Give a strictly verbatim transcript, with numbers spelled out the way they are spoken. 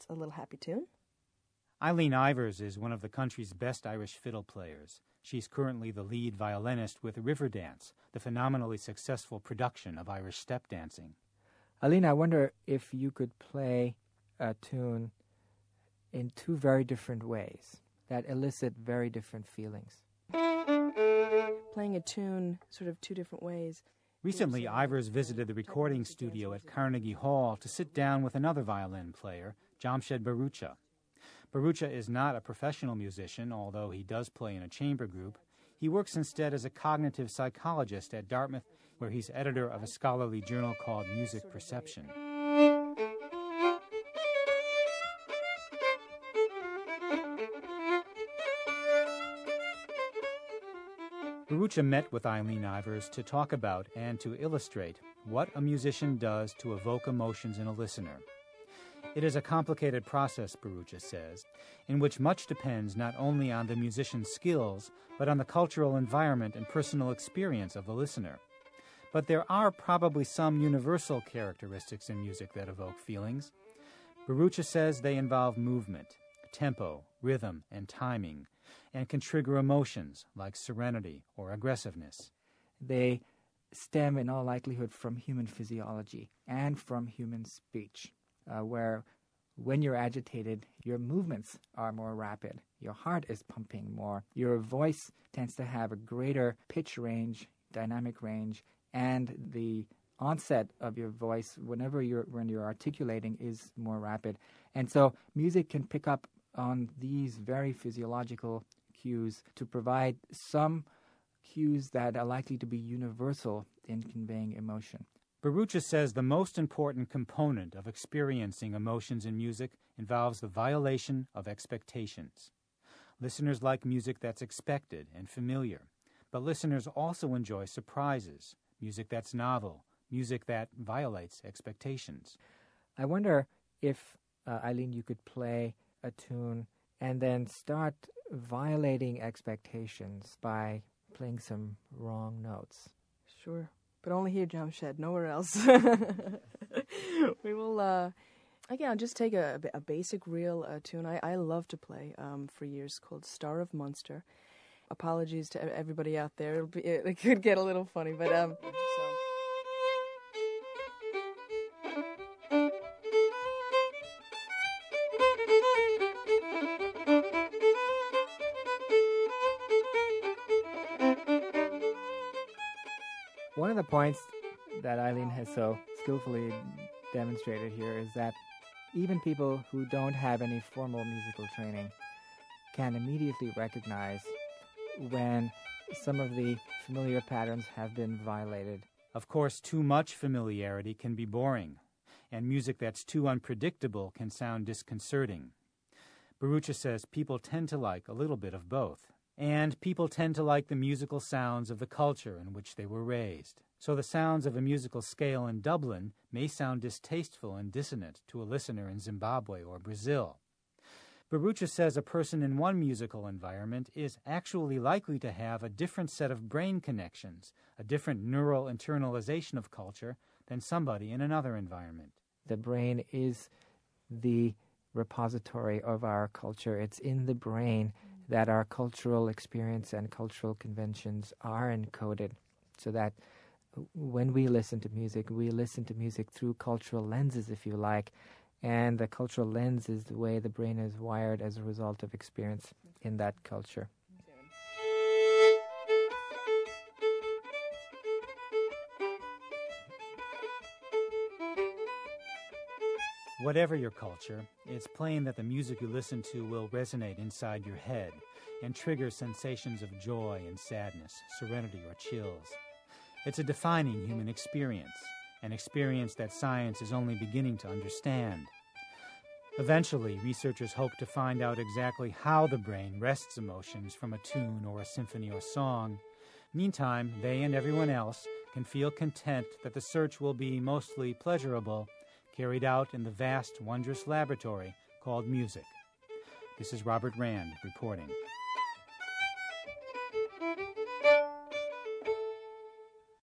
a little happy tune. Eileen Ivers is one of the country's best Irish fiddle players. She's currently the lead violinist with Riverdance, the phenomenally successful production of Irish step dancing. Eileen, I wonder if you could play a tune in two very different ways that elicit very different feelings. Playing a tune sort of two different ways. Recently, Ivers visited the recording studio at Carnegie Hall to sit down with another violin player, Jamshed Barucha. Barucha is not a professional musician, although he does play in a chamber group. He works instead as a cognitive psychologist at Dartmouth, where he's editor of a scholarly journal called Music Perception. Barucha met with Eileen Ivers to talk about and to illustrate what a musician does to evoke emotions in a listener. It is a complicated process, Barucha says, in which much depends not only on the musician's skills, but on the cultural environment and personal experience of the listener. But there are probably some universal characteristics in music that evoke feelings. Barucha says they involve movement, tempo, rhythm, and timing, and can trigger emotions like serenity or aggressiveness. They stem in all likelihood from human physiology and from human speech, uh, where when you're agitated, your movements are more rapid, your heart is pumping more, your voice tends to have a greater pitch range, dynamic range, and the onset of your voice whenever you're when you're articulating is more rapid. And so music can pick up on these very physiological cues to provide some cues that are likely to be universal in conveying emotion. Barucha says the most important component of experiencing emotions in music involves the violation of expectations. Listeners like music that's expected and familiar, but listeners also enjoy surprises, music that's novel, music that violates expectations. I wonder if, uh, Eileen, you could play a tune and then start violating expectations by playing some wrong notes. Sure, but only here, Jamshed, nowhere else. We will, uh, again, I'll just take a, a basic real uh, tune I, I love to play um, for years called Star of Munster. Apologies to everybody out there. It'll be, it could get a little funny, but... Um, so. One of the points that Eileen has so skillfully demonstrated here is that even people who don't have any formal musical training can immediately recognize when some of the familiar patterns have been violated. Of course, too much familiarity can be boring, and music that's too unpredictable can sound disconcerting. Barucha says people tend to like a little bit of both. And people tend to like the musical sounds of the culture in which they were raised. So the sounds of a musical scale in Dublin may sound distasteful and dissonant to a listener in Zimbabwe or Brazil. Barucha says a person in one musical environment is actually likely to have a different set of brain connections, a different neural internalization of culture than somebody in another environment. The brain is the repository of our culture. It's in the brain that our cultural experience and cultural conventions are encoded, so that when we listen to music, we listen to music through cultural lenses, if you like, and the cultural lens is the way the brain is wired as a result of experience in that culture. Whatever your culture, it's plain that the music you listen to will resonate inside your head and trigger sensations of joy and sadness, serenity or chills. It's a defining human experience, an experience that science is only beginning to understand. Eventually, researchers hope to find out exactly how the brain wrests emotions from a tune or a symphony or song. Meantime, they and everyone else can feel content that the search will be mostly pleasurable, carried out in the vast, wondrous laboratory called music. This is Robert Rand reporting.